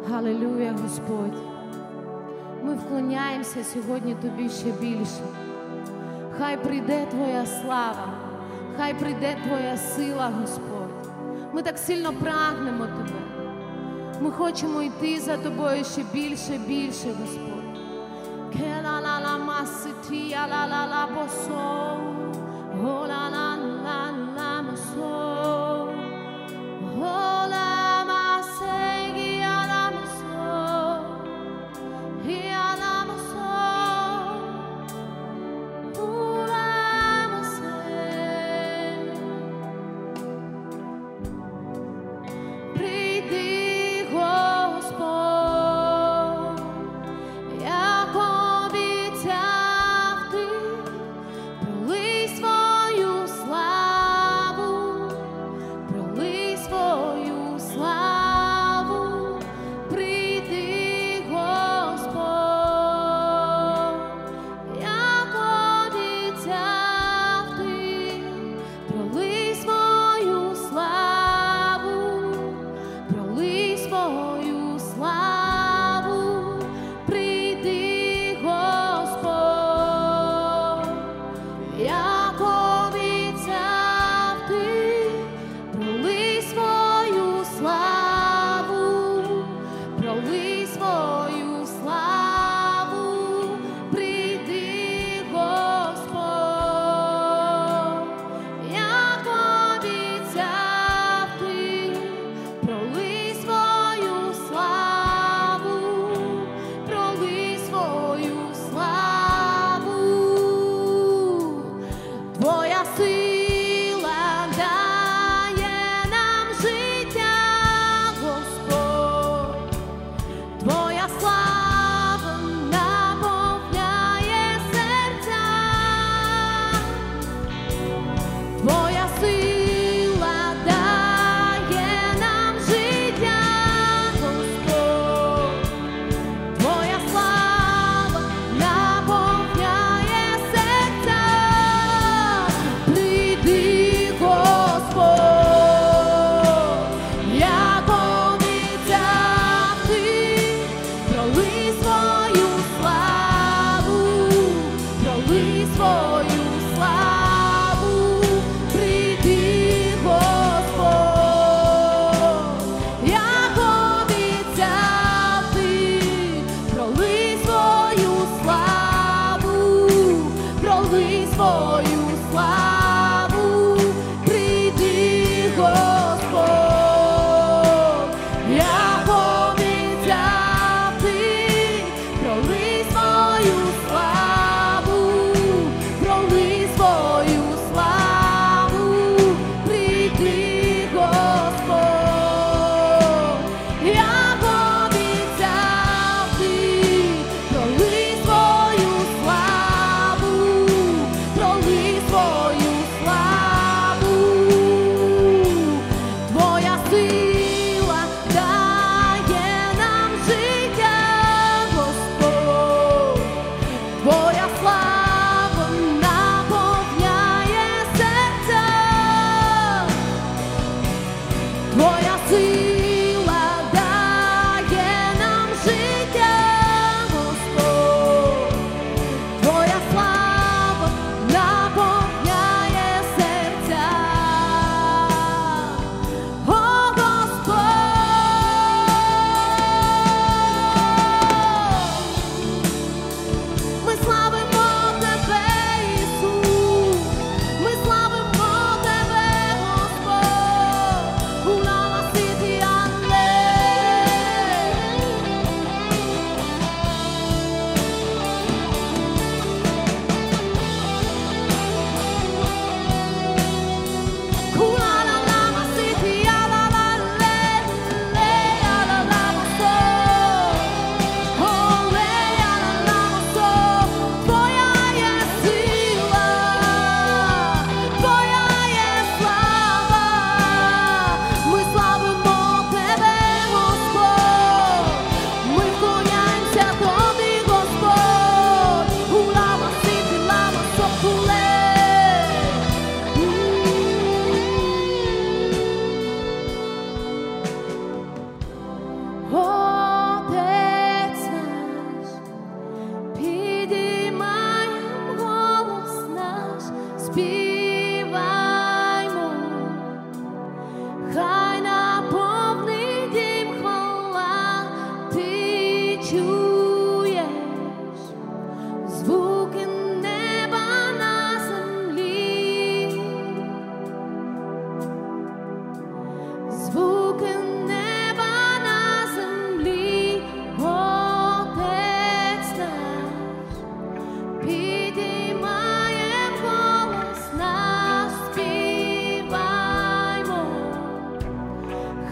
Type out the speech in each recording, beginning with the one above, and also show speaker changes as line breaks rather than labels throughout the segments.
Алілуя, Господь. Ми вклоняємося сьогодні Тобі ще більше. Хай прийде Твоя слава, хай прийде Твоя сила, Господь. Ми так сильно прагнемо Тебе. Ми хочемо йти за Тобою ще більше, більше, Господь.
Пролий свою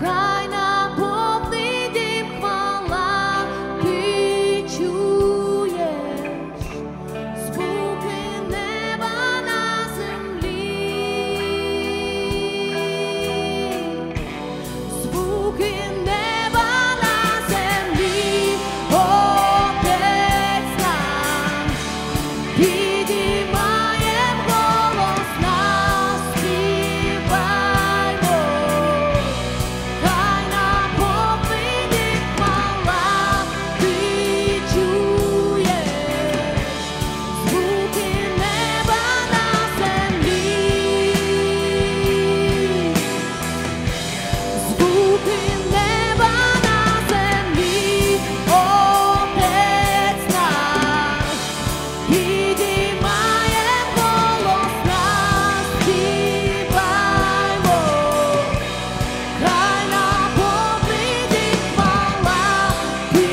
хай наповни дім хвала, ти чуєш звуки неба на землі, звуки неба на землі, Отець наш, підіймаєм голос наш, співаймо, хай наповни дім хвала, ти чуєш звуки неба на землі, звуки неба на землі, Отець наш, підіймаєм голос наш, співаймо, хай наповни дім хвала, ти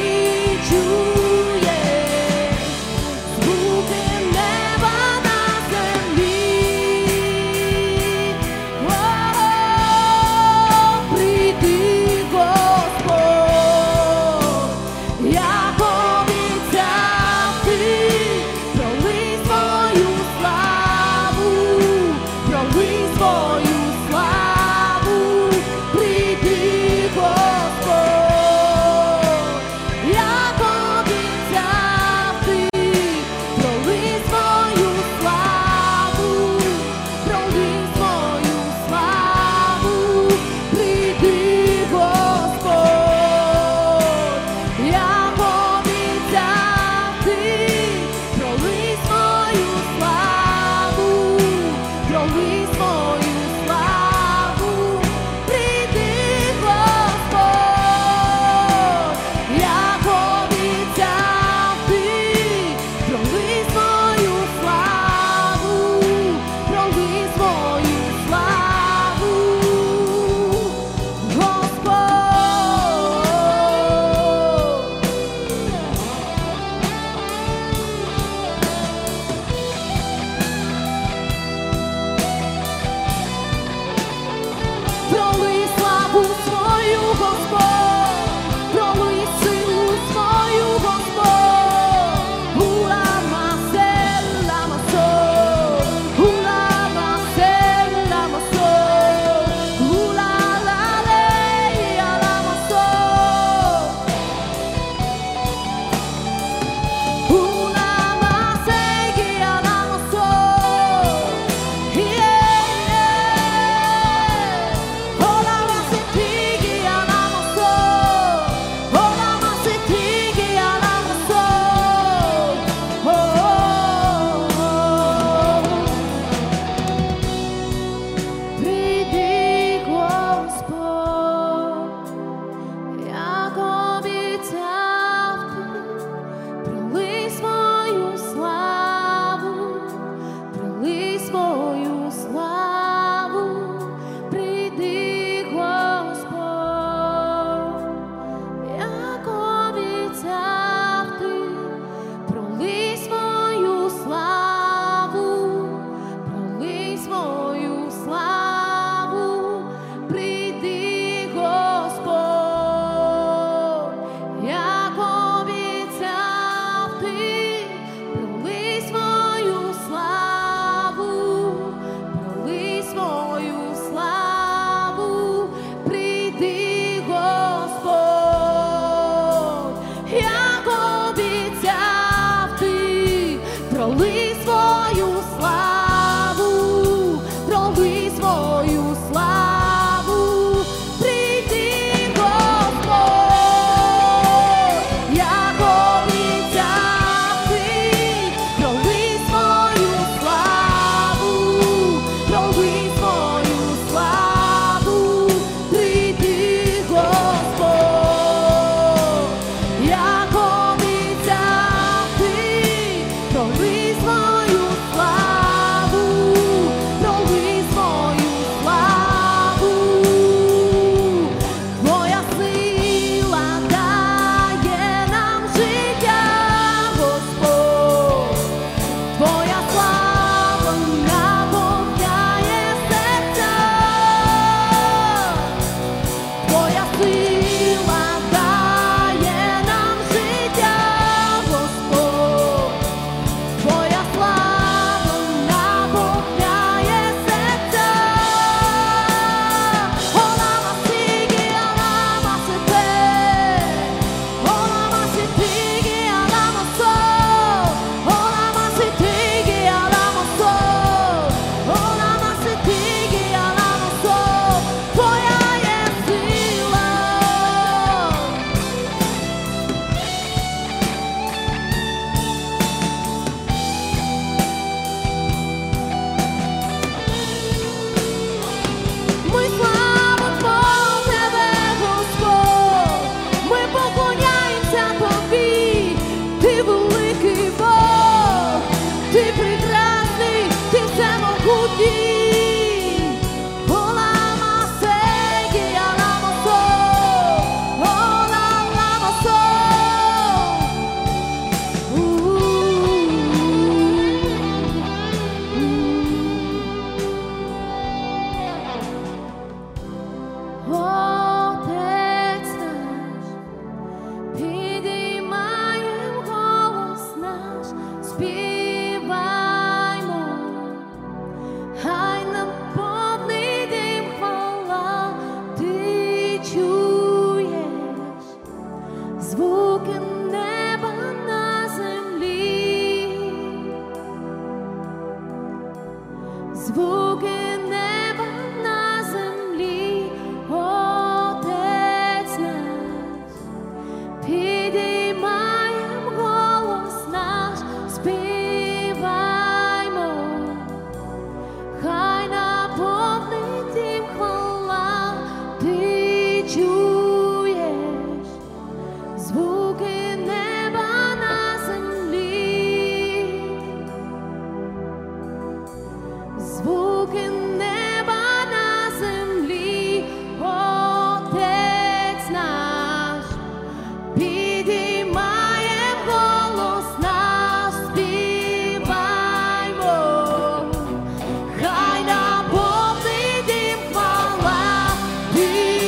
чуєш звуки неба на землі. О, прийди,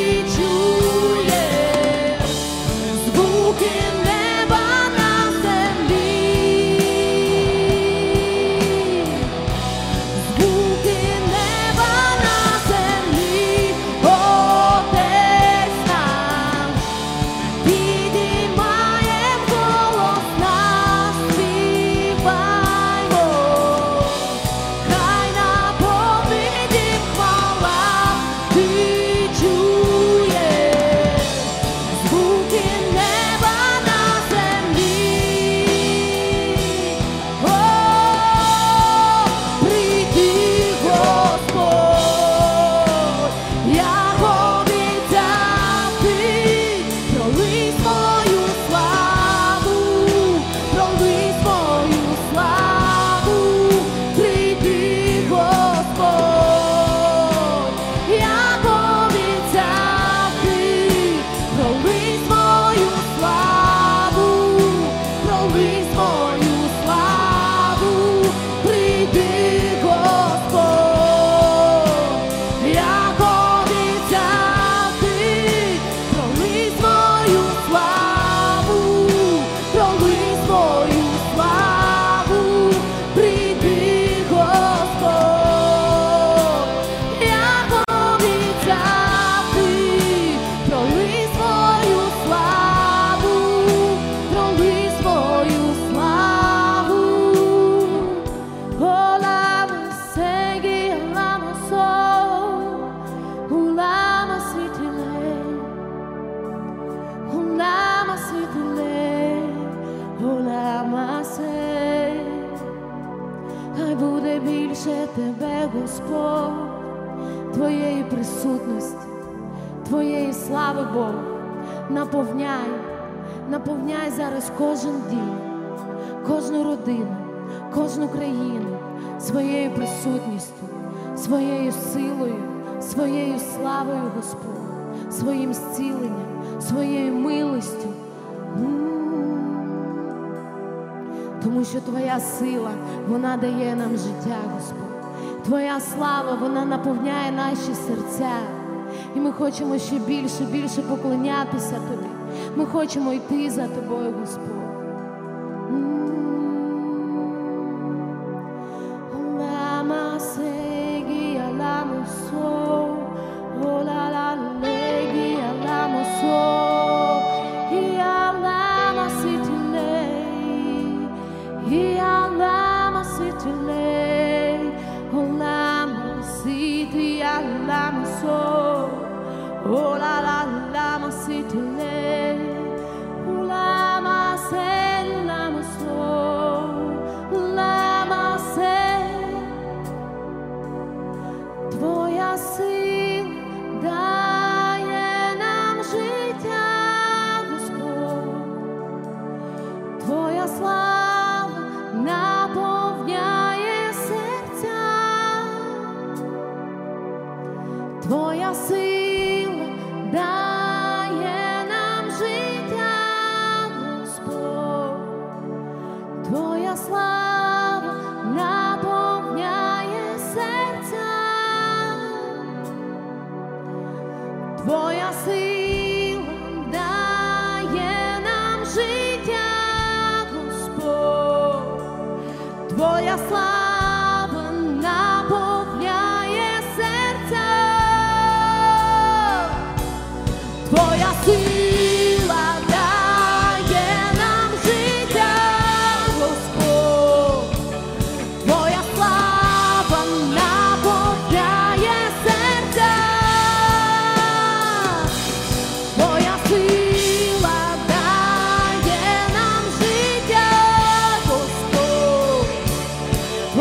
чуєш звуки неба на землі, звуки неба на землі, Отець наш, підіймаєм голос наш, співаймо, хай наповнить дім хвала, ти чуєш звуки неба на землі. О, прийди, Господь, як обіцяв ти, пролий свою славу, пролий свою славу, прийди, Господь, як обіцяв ти, пролий свою славу, пролий свою славу, прийди, Господь, як обіцяв ти, пролий свою славу, пролий свою славу, прийди, Господь, як обіцяв ти, пролий свою славу, пролий свою славу. Olama segi, olama so, olama sitile, olama sitile, olama se. Хай буде більше тебе, Господь, Твоєї присутності, Твоєї слави, Бог. Наповняй, наповняй зараз кожен дім, кожну родину, кожну країну своєю присутністю, своєю силою, своєю славою, Господь, своїм зціленням, своєю милостю. Тому що Твоя сила, вона дає нам життя, Господь. Твоя слава, вона наповняє наші серця. І ми хочемо ще більше, більше поклонятися Тобі. Ми хочемо йти за Тобою, Господь. Lama segi, alamo so, oh la la legi, alamo so, alama sitile, alama sitile, oh lama siti, alamo so, oh la la lama sitile, lama se, lama so, lama se. Твоя сила дає нам життя, Господь. Твоя слава наповняє серця. Твоя сила дає нам життя, Господь. Твоя слава наповняє серця. Твоя сила дає нам життя, Господь. Твоя слава наповняє серця. Твоя сила дає нам життя, Господь. Твоя слава наповняє серця. Твоя сила дає нам життя, Господь.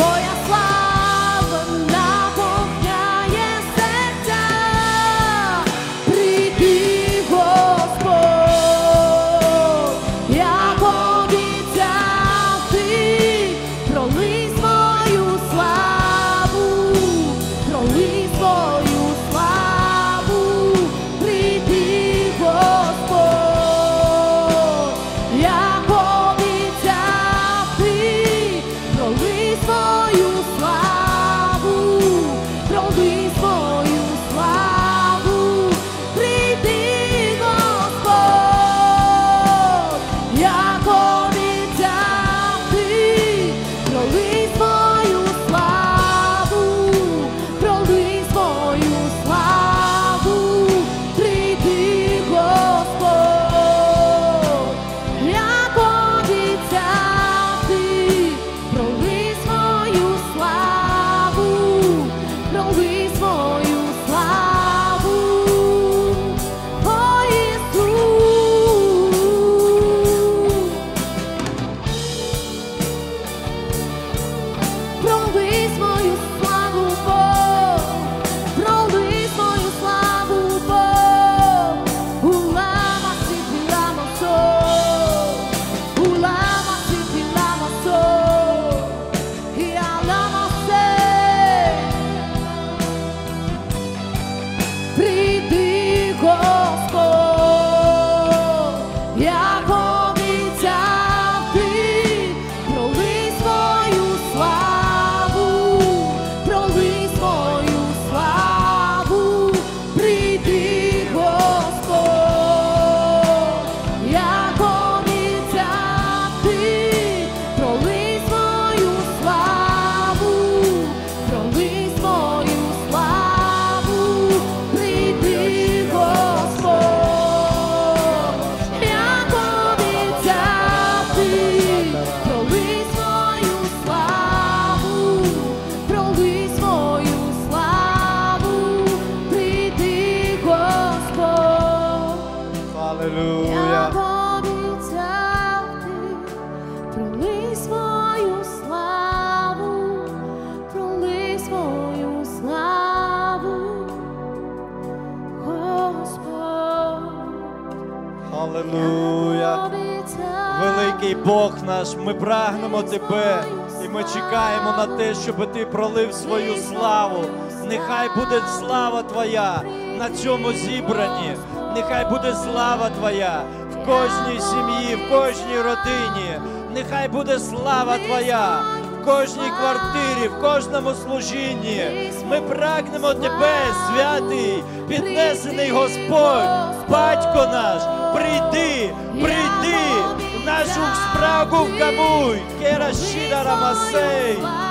Алілуя.
Обіцяв ти, пролий свою славу, пролий свою славу, Господь.
Алілуя. Великий Бог наш, ми прагнемо Тебе, і ми чекаємо на те, щоб Ти пролив свою славу. Нехай буде слава Твоя на цьому зібранні, нехай буде слава Твоя в кожній сім'ї, в кожній родині, нехай буде слава Твоя в кожній квартирі, в кожному служінні. Ми прагнемо Тебе, святий, піднесений Господь, Батько наш, прийди, прийди в нашу спрагу в Камуй, Керашіда Рамасей.